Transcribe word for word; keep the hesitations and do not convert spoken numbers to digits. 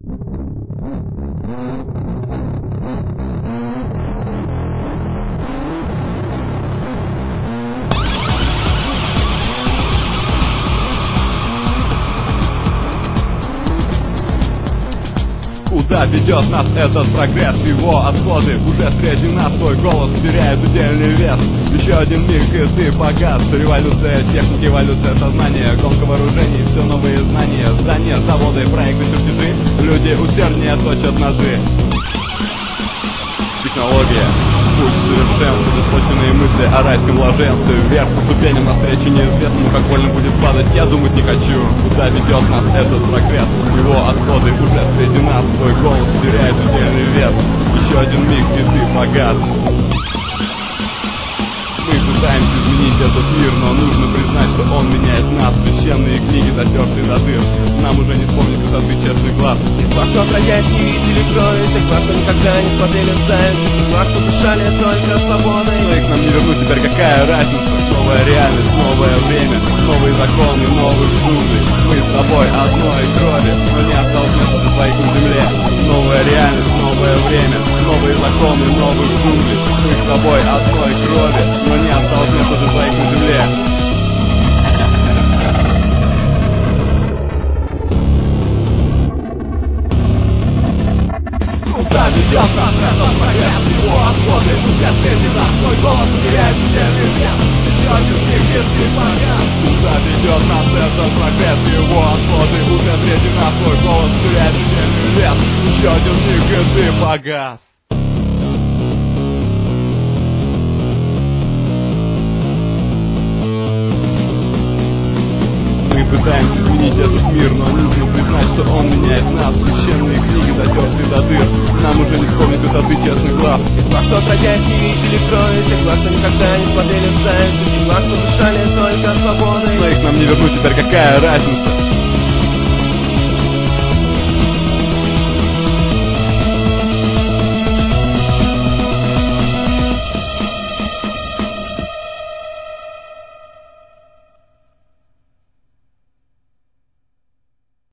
Куда ведет нас этот прогресс? Его отходы уже среди нас. Твой голос теряет удельный вес. Еще один миг и ты погас. Революция техники, эволюция сознания, гонка вооружений, все новые знания. Здания, заводы, проекты, чертежи. Люди усерднее точат ножи. Технология, путь совершенства, беспочвенные мысли о райском блаженстве. Вверх по ступеням навстречу неизвестному, как больно будет падать, я думать не хочу. Куда ведет нас этот прогресс? Его отходы уже среди нас. Твой голос теряет удельный вес. Еще один миг и ты погас. Мы пытаемся изменить этот мир, но нужно признать, что он меняет нас. Священные книги, затертые до дыр, нам уже не вспомнить красоты честных глаз. Тех, кто отродясь не видели крови, тех, кто никогда не смотрели в займ, тех, кто дышали только свободой. Но их нам не вернуть, теперь какая разница? Новая реальность, новое время, новые законы, новых джунглей. Мы с тобой одной крови, но не осталось места для своих на земле. Новая реальность, новое время, новые законы, новых джунглей. Мы с тобой одной крови, но не осталось места для своих на земле. Куда ведет нас этот прогресс? Его отходы уже среди нас. Твой голос теряет удельный вес. Еще один миг и ты погас. Куда ведет нас этот прогресс? Его отходы уже среди нас. Твой голос теряет удельный вес. Еще один миг и ты погас. Мы пытаемся изменить этот мир, но нужно признать, что он меняет нас. Священные книги, затертые до дыр, нам уже не вспомнить высоты честных глав. Тех, кто отродясь не видели крови, тех, кто никогда не смотрели в займ, тех, кто дышали только свободой. Но их нам не вернуть, теперь какая разница?